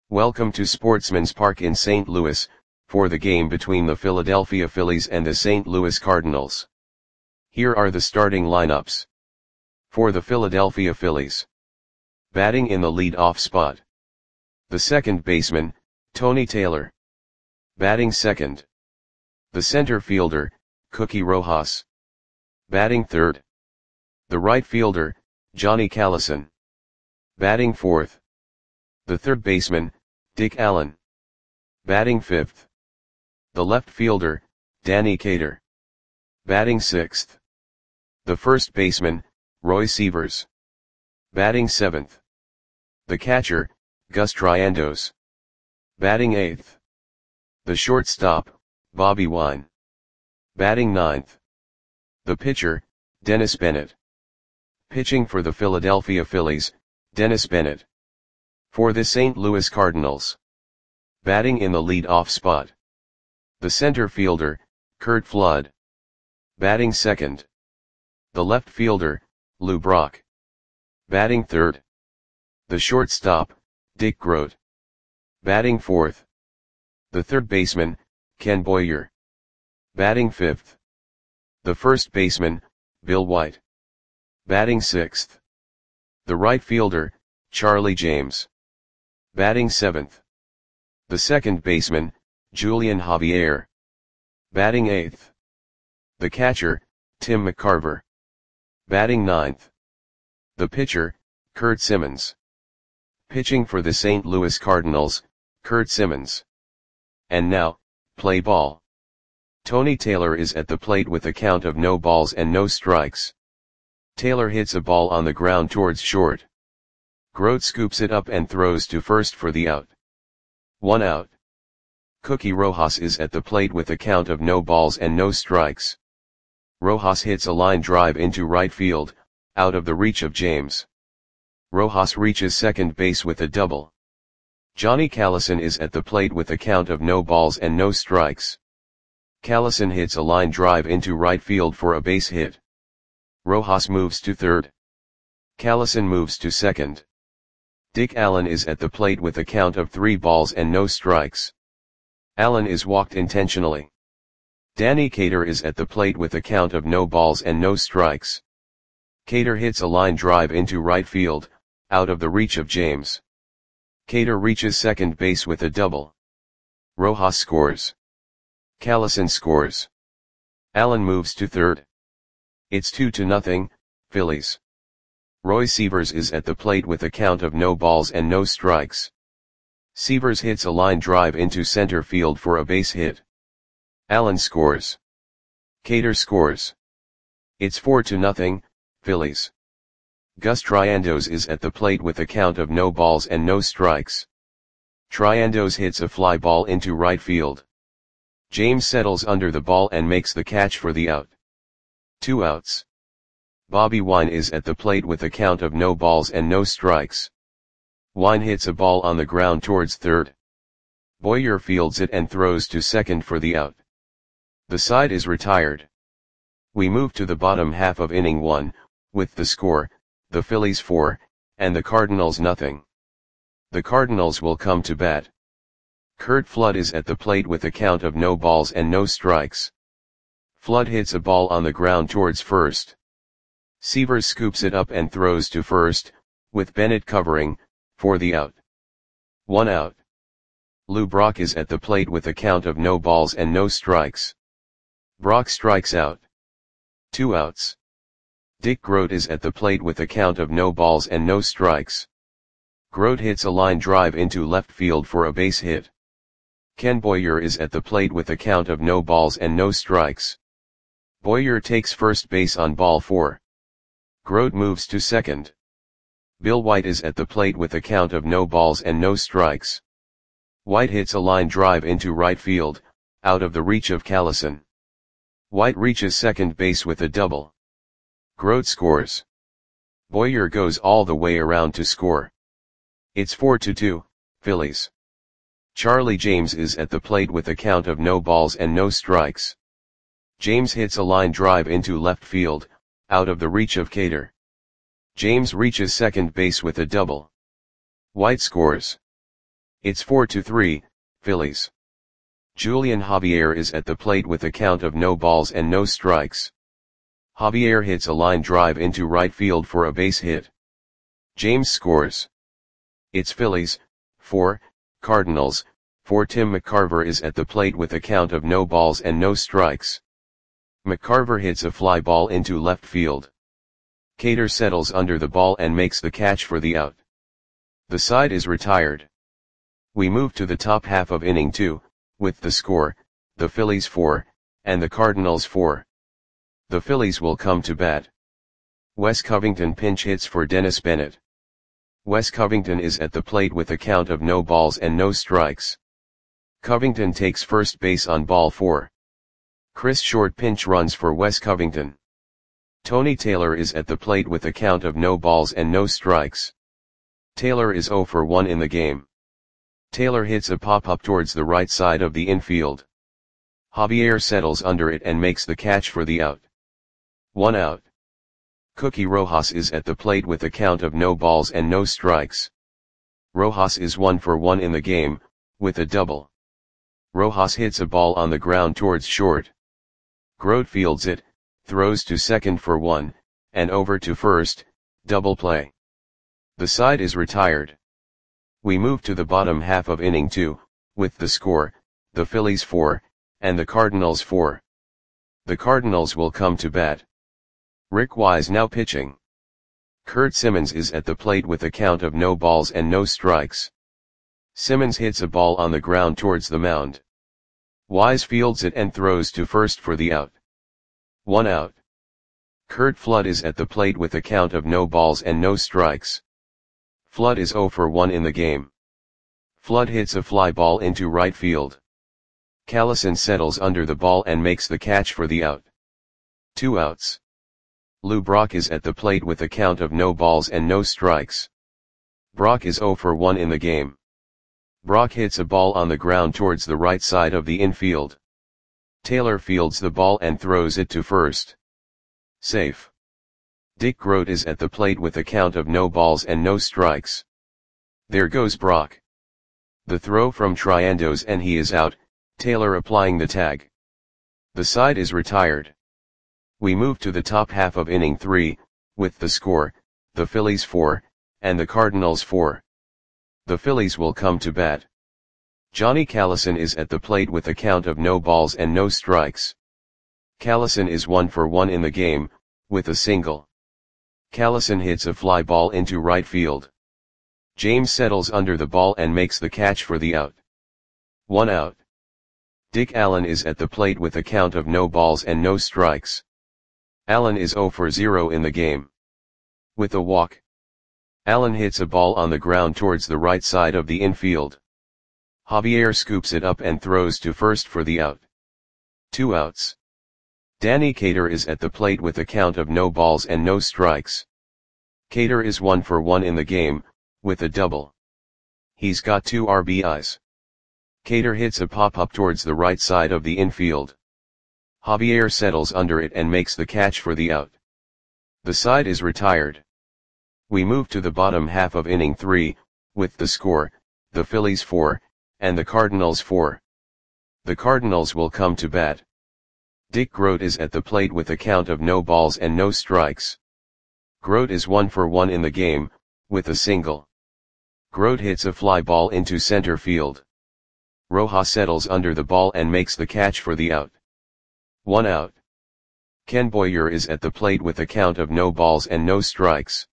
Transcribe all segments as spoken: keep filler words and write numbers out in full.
Welcome to Sportsman's Park in Saint Louis, for the game between the Philadelphia Phillies and the Saint Louis Cardinals. Here are the starting lineups. For the Philadelphia Phillies. Batting in the lead-off spot. The second baseman, Tony Taylor. Batting second. The center fielder, Cookie Rojas. Batting third. The right fielder, Johnny Callison. Batting fourth. The third baseman, Dick Allen. Batting fifth. The left fielder, Danny Cater. Batting sixth. The first baseman, Roy Sievers. Batting seventh. The catcher, Gus Triandos. Batting eighth. The shortstop, Bobby Wine. Batting ninth. The pitcher, Dennis Bennett. Pitching for the Philadelphia Phillies, Dennis Bennett. For the Saint Louis Cardinals. Batting in the lead-off spot. The center fielder, Curt Flood. Batting second. The left fielder, Lou Brock. Batting third. The shortstop, Dick Groat. Batting fourth. The third baseman, Ken Boyer. Batting fifth. The first baseman, Bill White. Batting sixth. The right fielder, Charlie James. Batting seventh. The second baseman, Julian Javier. Batting eighth. The catcher, Tim McCarver. Batting ninth. The pitcher, Curt Simmons. Pitching for the Saint Louis Cardinals, Curt Simmons. And now, play ball. Tony Taylor is at the plate with a count of no balls and no strikes. Taylor hits a ball on the ground towards short. Groat scoops it up and throws to first for the out. One out. Cookie Rojas is at the plate with a count of no balls and no strikes. Rojas hits a line drive into right field, out of the reach of James. Rojas reaches second base with a double. Johnny Callison is at the plate with a count of no balls and no strikes. Callison hits a line drive into right field for a base hit. Rojas moves to third. Callison moves to second. Dick Allen is at the plate with a count of three balls and no strikes. Allen is walked intentionally. Danny Cater is at the plate with a count of no balls and no strikes. Cater hits a line drive into right field, out of the reach of James. Cater reaches second base with a double. Rojas scores. Callison scores. Allen moves to third. It's two to nothing, Phillies. Roy Sievers is at the plate with a count of no balls and no strikes. Sievers hits a line drive into center field for a base hit. Allen scores. Cater scores. It's four to nothing, Phillies. Gus Triandos is at the plate with a count of no balls and no strikes. Triandos hits a fly ball into right field. James settles under the ball and makes the catch for the out. Two outs. Bobby Wine is at the plate with a count of no balls and no strikes. Wine hits a ball on the ground towards third. Boyer fields it and throws to second for the out. The side is retired. We move to the bottom half of inning one, with the score, the Phillies four, and the Cardinals nothing. The Cardinals will come to bat. Curt Flood is at the plate with a count of no balls and no strikes. Flood hits a ball on the ground towards first. Sievers scoops it up and throws to first, with Bennett covering, for the out. One out. Lou Brock is at the plate with a count of no balls and no strikes. Brock strikes out. Two outs. Dick Groat is at the plate with a count of no balls and no strikes. Groat hits a line drive into left field for a base hit. Ken Boyer is at the plate with a count of no balls and no strikes. Boyer takes first base on ball four. Groat moves to second. Bill White is at the plate with a count of no balls and no strikes. White hits a line drive into right field, out of the reach of Callison. White reaches second base with a double. Groat scores. Boyer goes all the way around to score. It's four to two, Phillies. Charlie James is at the plate with a count of no balls and no strikes. James hits a line drive into left field, out of the reach of Cater. James reaches second base with a double. White scores. It's four to three, Phillies. Julian Javier is at the plate with a count of no balls and no strikes. Javier hits a line drive into right field for a base hit. James scores. It's Phillies, four, Cardinals, four. Tim McCarver is at the plate with a count of no balls and no strikes. McCarver hits a fly ball into left field. Cater settles under the ball and makes the catch for the out. The side is retired. We move to the top half of inning two, with the score, the Phillies four, and the Cardinals four. The Phillies will come to bat. Wes Covington pinch hits for Dennis Bennett. Wes Covington is at the plate with a count of no balls and no strikes. Covington takes first base on ball four. Chris Short pinch runs for Wes Covington. Tony Taylor is at the plate with a count of no balls and no strikes. Taylor is oh for one in the game. Taylor hits a pop-up towards the right side of the infield. Javier settles under it and makes the catch for the out. One out. Cookie Rojas is at the plate with a count of no balls and no strikes. Rojas is one for one in the game, with a double. Rojas hits a ball on the ground towards short. Grote fields it, throws to second for one, and over to first, double play. The side is retired. We move to the bottom half of inning two, with the score, the Phillies four, and the Cardinals four. The Cardinals will come to bat. Rick Wise now pitching. Kurt Simmons is at the plate with a count of no balls and no strikes. Simmons hits a ball on the ground towards the mound. Wise fields it and throws to first for the out. One out. Kurt Flood is at the plate with a count of no balls and no strikes. Flood is oh for one in the game. Flood hits a fly ball into right field. Callison settles under the ball and makes the catch for the out. Two outs. Lou Brock is at the plate with a count of no balls and no strikes. Brock is oh for one in the game. Brock hits a ball on the ground towards the right side of the infield. Taylor fields the ball and throws it to first. Safe. Dick Grote is at the plate with a count of no balls and no strikes. There goes Brock. The throw from Triandos and he is out, Taylor applying the tag. The side is retired. We move to the top half of inning three, with the score, the Phillies four, and the Cardinals four. The Phillies will come to bat. Johnny Callison is at the plate with a count of no balls and no strikes. Callison is one for one in the game, with a single. Callison hits a fly ball into right field. James settles under the ball and makes the catch for the out. One out. Dick Allen is at the plate with a count of no balls and no strikes. Allen is oh for zero in the game. With a walk. Allen hits a ball on the ground towards the right side of the infield. Javier scoops it up and throws to first for the out. Two outs. Danny Cater is at the plate with a count of no balls and no strikes. Cater is one for one in the game, with a double. He's got two R B Is. Cater hits a pop-up towards the right side of the infield. Javier settles under it and makes the catch for the out. The side is retired. We move to the bottom half of inning three, with the score, the Phillies four, and the Cardinals four. The Cardinals will come to bat. Dick Grote is at the plate with a count of no balls and no strikes. Grote is one for one in the game, with a single. Grote hits a fly ball into center field. Rojas settles under the ball and makes the catch for the out. One out. Ken Boyer is at the plate with a count of no balls and no strikes.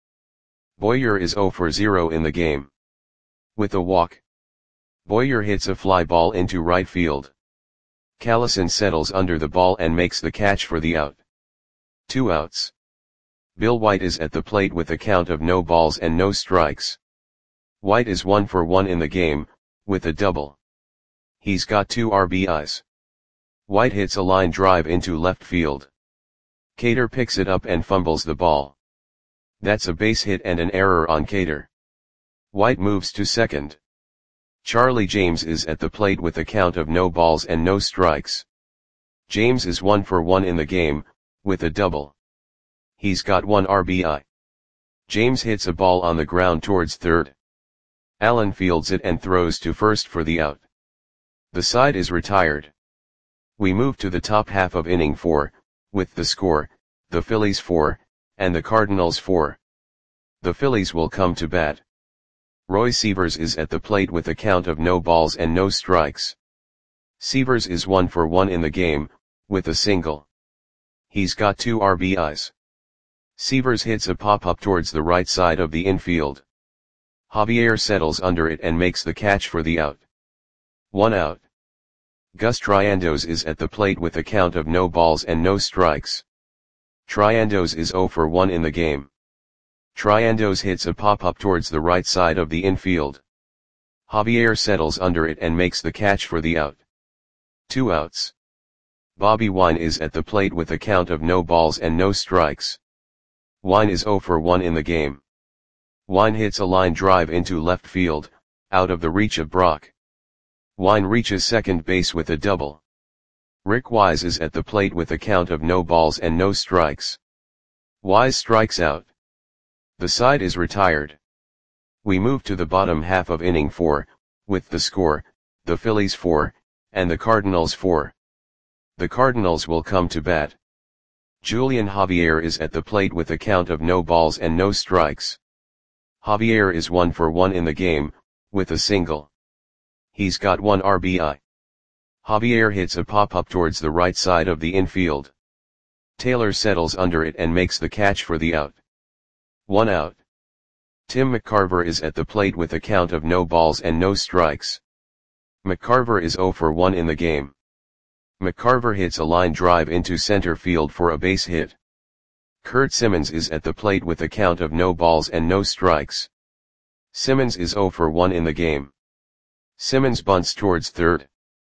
Boyer is oh for zero in the game. With a walk. Boyer hits a fly ball into right field. Callison settles under the ball and makes the catch for the out. Two outs. Bill White is at the plate with a count of no balls and no strikes. White is one for one in the game, with a double. He's got two R B Is. White hits a line drive into left field. Cater picks it up and fumbles the ball. That's a base hit and an error on Cater. White moves to second. Charlie James is at the plate with a count of no balls and no strikes. James is one for one in the game, with a double. He's got one R B I. James hits a ball on the ground towards third. Allen fields it and throws to first for the out. The side is retired. We move to the top half of inning four, with the score, the Phillies four, and the Cardinals four. The Phillies will come to bat. Roy Sievers is at the plate with a count of no balls and no strikes. Sievers is one for one in the game, with a single. He's got two R B Is. Sievers hits a pop-up towards the right side of the infield. Javier settles under it and makes the catch for the out. One out. Gus Triandos is at the plate with a count of no balls and no strikes. Triandos is zero for one in the game. Triandos hits a pop-up towards the right side of the infield. Javier settles under it and makes the catch for the out. Two outs. Bobby Wine is at the plate with a count of no balls and no strikes. Wine is zero for one in the game. Wine hits a line drive into left field, out of the reach of Brock. Wine reaches second base with a double. Rick Wise is at the plate with a count of no balls and no strikes. Wise strikes out. The side is retired. We move to the bottom half of inning four, with the score, the Phillies four, and the Cardinals four. The Cardinals will come to bat. Julian Javier is at the plate with a count of no balls and no strikes. Javier is one for one in the game, with a single. He's got one R B I. Javier hits a pop-up towards the right side of the infield. Taylor settles under it and makes the catch for the out. One out. Tim McCarver is at the plate with a count of no balls and no strikes. McCarver is zero for one in the game. McCarver hits a line drive into center field for a base hit. Kurt Simmons is at the plate with a count of no balls and no strikes. Simmons is zero for one in the game. Simmons bunts towards third.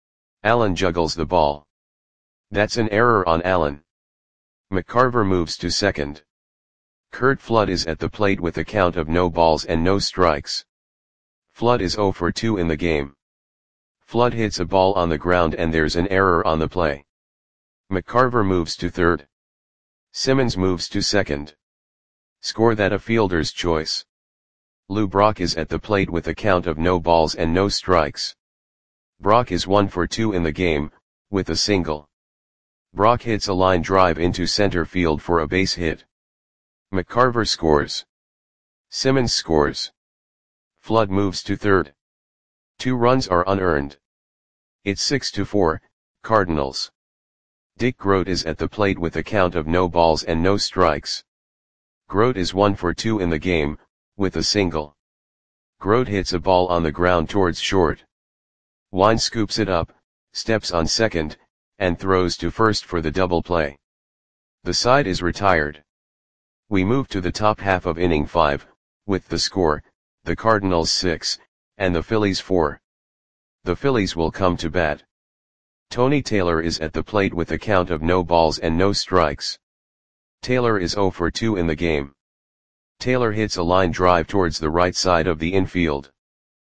Allen juggles the ball. That's an error on Allen. McCarver moves to second. Kurt Flood is at the plate with a count of no balls and no strikes. Flood is zero for two in the game. Flood hits a ball on the ground and there's an error on the play. McCarver moves to third. Simmons moves to second. Score that a fielder's choice. Lou Brock is at the plate with a count of no balls and no strikes. Brock is one for two in the game, with a single. Brock hits a line drive into center field for a base hit. McCarver scores. Simmons scores. Flood moves to third. Two runs are unearned. It's six to four, Cardinals. Dick Groat is at the plate with a count of no balls and no strikes. Groat is one for two in the game, with a single. Groat hits a ball on the ground towards short. Wine scoops it up, steps on second, and throws to first for the double play. The side is retired. We move to the top half of inning five, with the score, the Cardinals six, and the Phillies four. The Phillies will come to bat. Tony Taylor is at the plate with a count of no balls and no strikes. Taylor is zero for two in the game. Taylor hits a line drive towards the right side of the infield.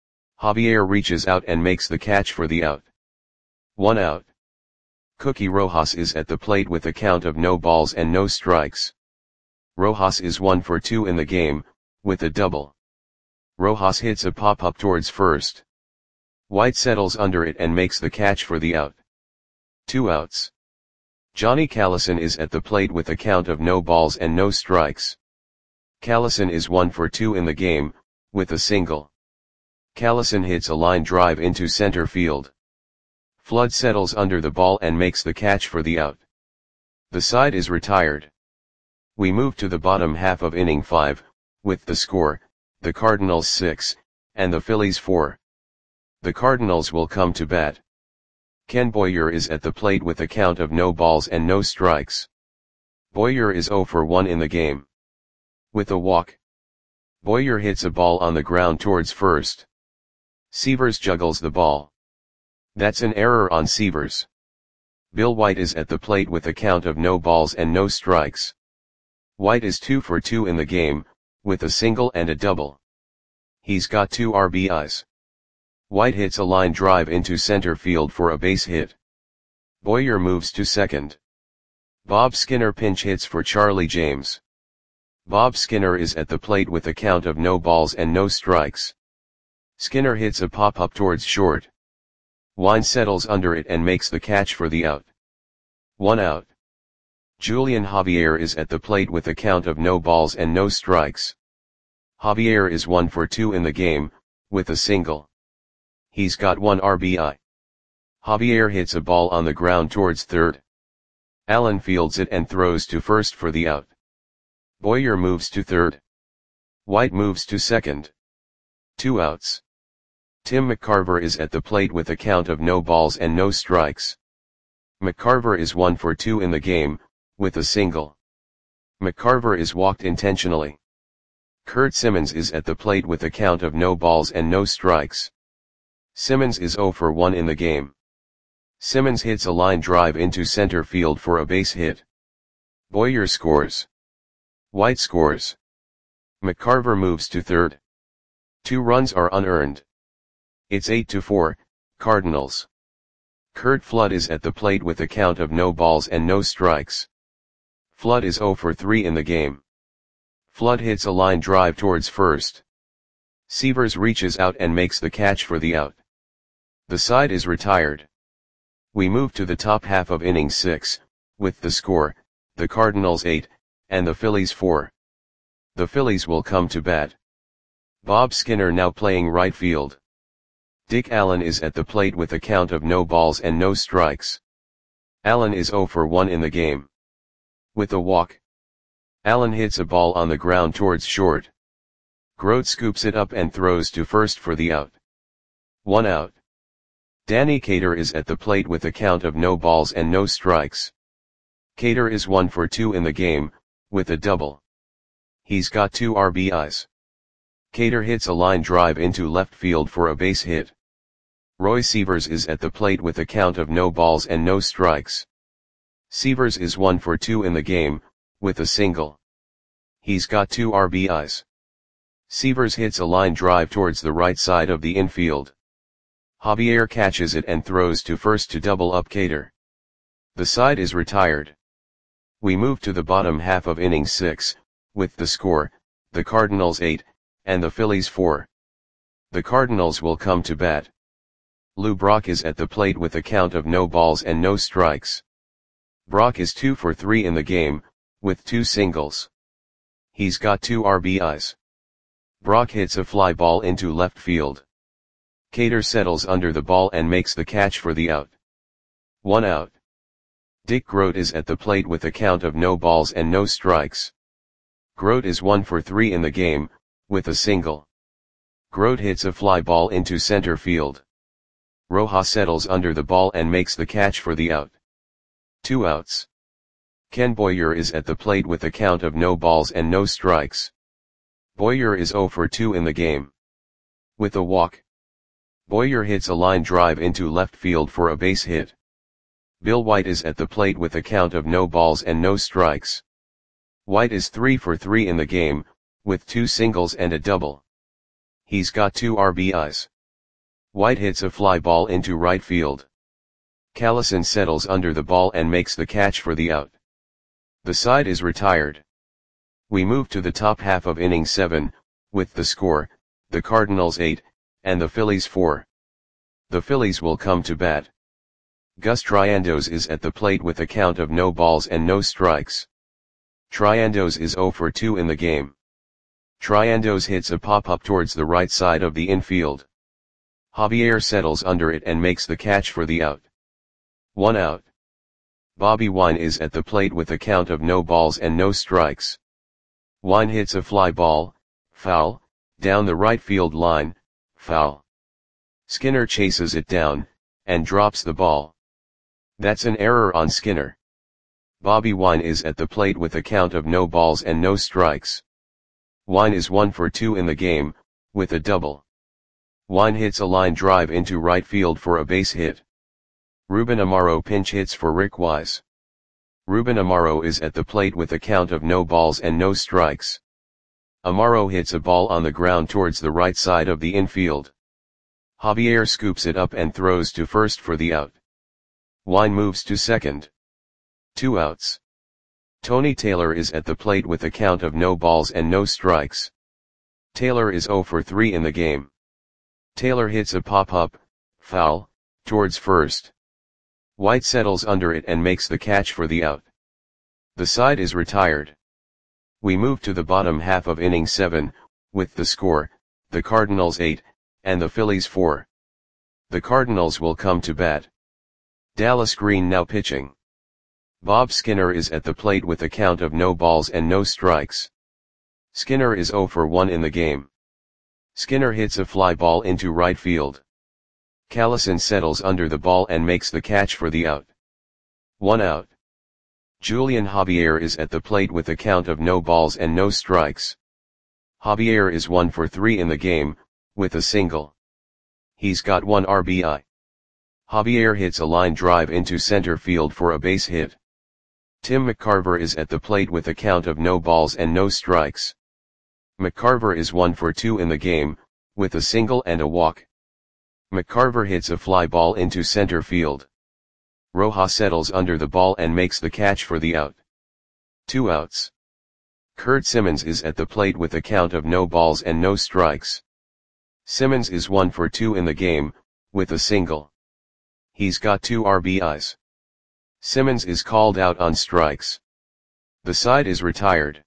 Javier reaches out and makes the catch for the out. One out. Cookie Rojas is at the plate with a count of no balls and no strikes. Rojas is one for two in the game, with a double. Rojas hits a pop-up towards first. White settles under it and makes the catch for the out. Two outs. Johnny Callison is at the plate with a count of no balls and no strikes. Callison is one for two in the game, with a single. Callison hits a line drive into center field. Flood settles under the ball and makes the catch for the out. The side is retired. We move to the bottom half of inning five, with the score, the Cardinals six, and the Phillies four. The Cardinals will come to bat. Ken Boyer is at the plate with a count of no balls and no strikes. Boyer is zero for one in the game. With a walk. Boyer hits a ball on the ground towards first. Sievers juggles the ball. That's an error on Sievers. Bill White is at the plate with a count of no balls and no strikes. White is two for two in the game, with a single and a double. He's got two R B Is. White hits a line drive into center field for a base hit. Boyer moves to second. Bob Skinner pinch hits for Charlie James. Bob Skinner is at the plate with a count of no balls and no strikes. Skinner hits a pop-up towards short. Wine settles under it and makes the catch for the out. One out. Julian Javier is at the plate with a count of no balls and no strikes. Javier is one for two in the game, with a single. He's got one R B I. Javier hits a ball on the ground towards third. Allen fields it and throws to first for the out. Boyer moves to third. White moves to second. Two outs. Tim McCarver is at the plate with a count of no balls and no strikes. McCarver is one for two in the game, with a single. McCarver is walked intentionally. Kurt Simmons is at the plate with a count of no balls and no strikes. Simmons is zero for one in the game. Simmons hits a line drive into center field for a base hit. Boyer scores. White scores. McCarver moves to third. Two runs are unearned. It's eight to four, Cardinals. Curt Flood is at the plate with a count of no balls and no strikes. Flood is zero for three in the game. Flood hits a line drive towards first. Sievers reaches out and makes the catch for the out. The side is retired. We move to the top half of inning six, with the score, the Cardinals eight, and the Phillies four. The Phillies will come to bat. Bob Skinner now playing right field. Dick Allen is at the plate with a count of no balls and no strikes. Allen is zero for one in the game. With a walk. Allen hits a ball on the ground towards short. Grote scoops it up and throws to first for the out. One out. Danny Cater is at the plate with a count of no balls and no strikes. Cater is one for two in the game, with a double. He's got two R B Is. Cater hits a line drive into left field for a base hit. Roy Sievers is at the plate with a count of no balls and no strikes. Sievers is one for two in the game, with a single. He's got two R B Is. Sievers hits a line drive towards the right side of the infield. Javier catches it and throws to first to double up Cater. The side is retired. We move to the bottom half of inning six, with the score, the Cardinals eight, and the Phillies four. The Cardinals will come to bat. Lou Brock is at the plate with a count of no balls and no strikes. Brock is two for three in the game, with two singles. He's got two R B Is. Brock hits a fly ball into left field. Cater settles under the ball and makes the catch for the out. One out. Dick Grote is at the plate with a count of no balls and no strikes. Grote is one for three in the game, with a single. Grote hits a fly ball into center field. Rojas settles under the ball and makes the catch for the out. Two outs. Ken Boyer is at the plate with a count of no balls and no strikes. Boyer is zero for two in the game. With a walk. Boyer hits a line drive into left field for a base hit. Bill White is at the plate with a count of no balls and no strikes. White is three for three in the game, with two singles and a double. He's got two R B Is. White hits a fly ball into right field. Callison settles under the ball and makes the catch for the out. The side is retired. We move to the top half of inning seven, with the score, the Cardinals eight, and the Phillies four. The Phillies will come to bat. Gus Triandos is at the plate with a count of no balls and no strikes. Triandos is zero for two in the game. Triandos hits a pop-up towards the right side of the infield. Javier settles under it and makes the catch for the out. One out. Bobby Wine is at the plate with a count of no balls and no strikes. Wine hits a fly ball, foul, down the right field line, foul. Skinner chases it down, and drops the ball. That's an error on Skinner. Bobby Wine is at the plate with a count of no balls and no strikes. Wine is one for two in the game, with a double. Wine hits a line drive into right field for a base hit. Ruben Amaro pinch hits for Rick Wise. Ruben Amaro is at the plate with a count of no balls and no strikes. Amaro hits a ball on the ground towards the right side of the infield. Javier scoops it up and throws to first for the out. Wine moves to second. Two outs. Tony Taylor is at the plate with a count of no balls and no strikes. Taylor is zero for three in the game. Taylor hits a pop-up, foul, towards first. White settles under it and makes the catch for the out. The side is retired. We move to the bottom half of inning seven, with the score, the Cardinals eight, and the Phillies four. The Cardinals will come to bat. Dallas Green now pitching. Bob Skinner is at the plate with a count of no balls and no strikes. Skinner is oh for one in the game. Skinner hits a fly ball into right field. Callison settles under the ball and makes the catch for the out. One out. Julian Javier is at the plate with a count of no balls and no strikes. Javier is one for three in the game, with a single. He's got one R B I. Javier hits a line drive into center field for a base hit. Tim McCarver is at the plate with a count of no balls and no strikes. McCarver is one for two in the game, with a single and a walk. McCarver hits a fly ball into center field. Rojas settles under the ball and makes the catch for the out. Two outs. Kurt Simmons is at the plate with a count of no balls and no strikes. Simmons is one for two in the game, with a single. He's got two R B Is. Simmons is called out on strikes. The side is retired.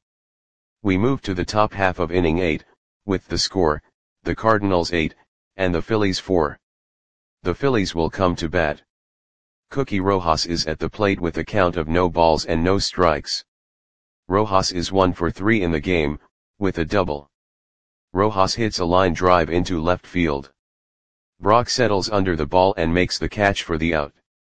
We move to the top half of inning eight, with the score, the Cardinals eight, and the Phillies four. The Phillies will come to bat. Cookie Rojas is at the plate with a count of no balls and no strikes. Rojas is one for three in the game, with a double. Rojas hits a line drive into left field. Brock settles under the ball and makes the catch for the out.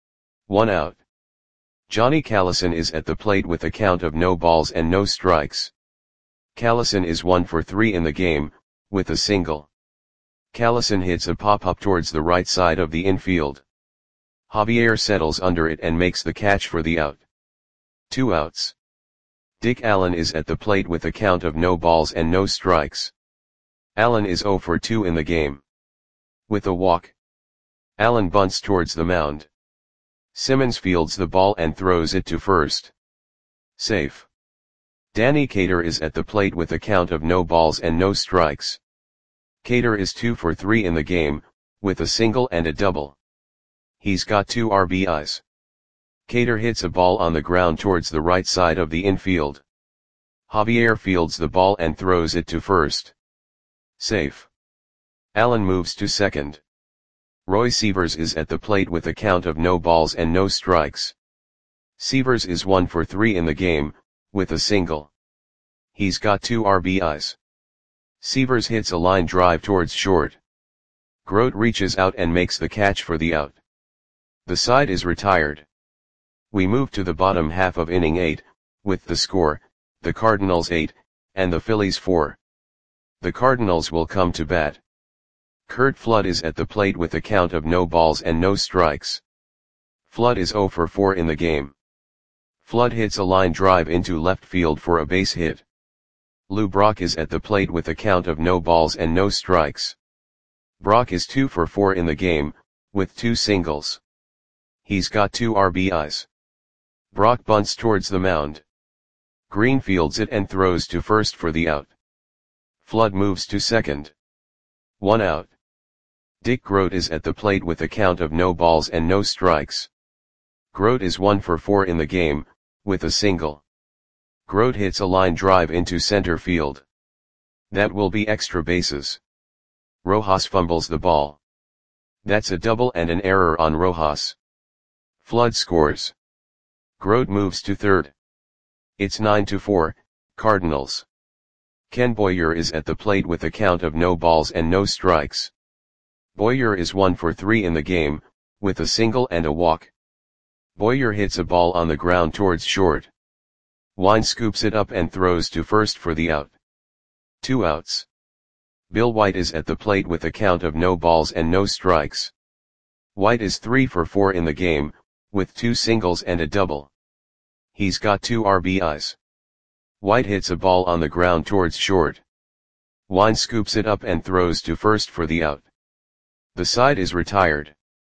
One out. Johnny Callison is at the plate with a count of no balls and no strikes. Callison is one for three in the game, with a single. Callison hits a pop-up towards the right side of the infield. Javier settles under it and makes the catch for the out. Two outs. Dick Allen is at the plate with a count of no balls and no strikes. Allen is oh for two in the game. With a walk. Allen bunts towards the mound. Simmons fields the ball and throws it to first. Safe. Danny Cater is at the plate with a count of no balls and no strikes. Cater is two for three in the game, with a single and a double. He's got two R B Is. Cater hits a ball on the ground towards the right side of the infield. Javier fields the ball and throws it to first. Safe. Allen moves to second. Roy Sievers is at the plate with a count of no balls and no strikes. Sievers is one for three in the game, with a single. He's got two R B Is. Sievers hits a line drive towards short. Grote reaches out and makes the catch for the out. The side is retired. We move to the bottom half of inning eight, with the score, the Cardinals eight, and the Phillies four. The Cardinals will come to bat. Curt Flood is at the plate with a count of no balls and no strikes. Flood is oh for four in the game. Flood hits a line drive into left field for a base hit. Lou Brock is at the plate with a count of no balls and no strikes. Brock is two for four in the game, with two singles. He's got two R B Is. Brock bunts towards the mound. Green fields it and throws to first for the out. Flood moves to second. One out. Dick Grote is at the plate with a count of no balls and no strikes. Grote is one for four in the game, with a single. Grote hits a line drive into center field. That will be extra bases. Rojas fumbles the ball. That's a double and an error on Rojas. Flood scores. Grote moves to third. It's nine to four, Cardinals. Ken Boyer is at the plate with a count of no balls and no strikes. Boyer is one for three in the game, with a single and a walk. Boyer hits a ball on the ground towards short. Wine scoops it up and throws to first for the out. Two outs. Bill White is at the plate with a count of no balls and no strikes. White is three for four in the game, with two singles and a double. He's got two R B Is. White hits a ball on the ground towards short. Wine scoops it up and throws to first for the out. The side is retired.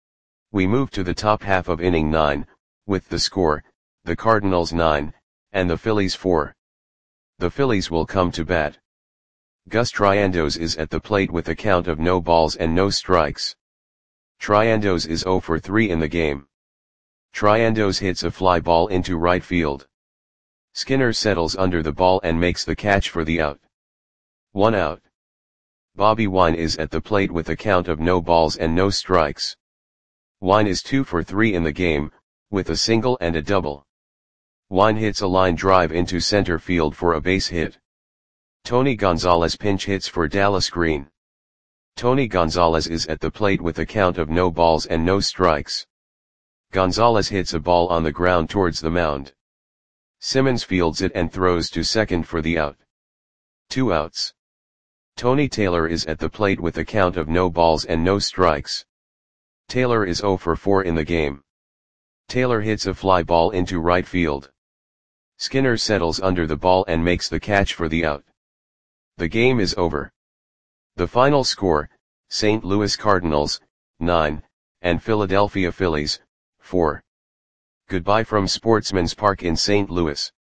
We move to the top half of inning nine, with the score, the Cardinals nine, and the Phillies four. The Phillies will come to bat. Gus Triandos is at the plate with a count of no balls and no strikes. Triandos is zero for three in the game. Triandos hits a fly ball into right field. Skinner settles under the ball and makes the catch for the out. One out. Bobby Wine is at the plate with a count of no balls and no strikes. Wine is two for three in the game, with a single and a double. Wine hits a line drive into center field for a base hit. Tony Gonzalez pinch hits for Dallas Green. Tony Gonzalez is at the plate with a count of no balls and no strikes. Gonzalez hits a ball on the ground towards the mound. Simmons fields it and throws to second for the out. Two outs. Tony Taylor is at the plate with a count of no balls and no strikes. Taylor is zero for four in the game. Taylor hits a fly ball into right field. Skinner settles under the ball and makes the catch for the out. The game is over. The final score, Saint Louis Cardinals, nine, and Philadelphia Phillies, four. Goodbye from Sportsman's Park in Saint Louis.